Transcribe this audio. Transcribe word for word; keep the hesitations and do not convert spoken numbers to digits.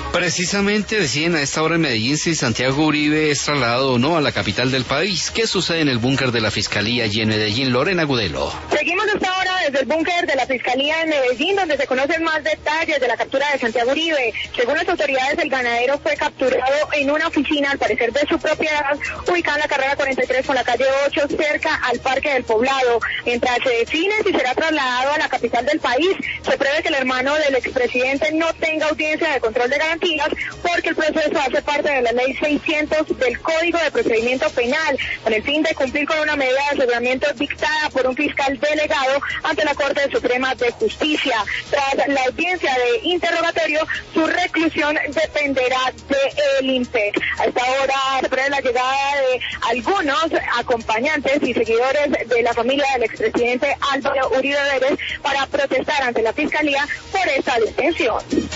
Precisamente deciden a esta hora en Medellín si Santiago Uribe es trasladado o no a la capital del país. ¿Qué sucede en el búnker de la Fiscalía y en Medellín? Lorena Gudelo. Seguimos esta hora desde el búnker de la Fiscalía en Medellín, donde se conocen más detalles de la captura de Santiago Uribe. Según las autoridades, el ganadero fue capturado en una oficina, al parecer de su propiedad, ubicada en la carrera cuarenta y tres con la calle ocho, cerca al Parque del Poblado. Mientras se define si será trasladado a la capital del país, se prevé que el hermano del expresidente no tenga audiencia de control de garantías, porque el proceso hace parte de la ley seiscientos del Código de Procedimiento Penal, con el fin de cumplir con una medida de aseguramiento dictada por un fiscal delegado ante la Corte Suprema de Justicia. Tras la audiencia de interrogatorio, su reclusión dependerá del INPEC. A esta hora se prevé la llegada de algunos acompañantes y seguidores de la familia del expresidente Álvaro Uribe Vélez para protestar ante la Fiscalía por esta detención.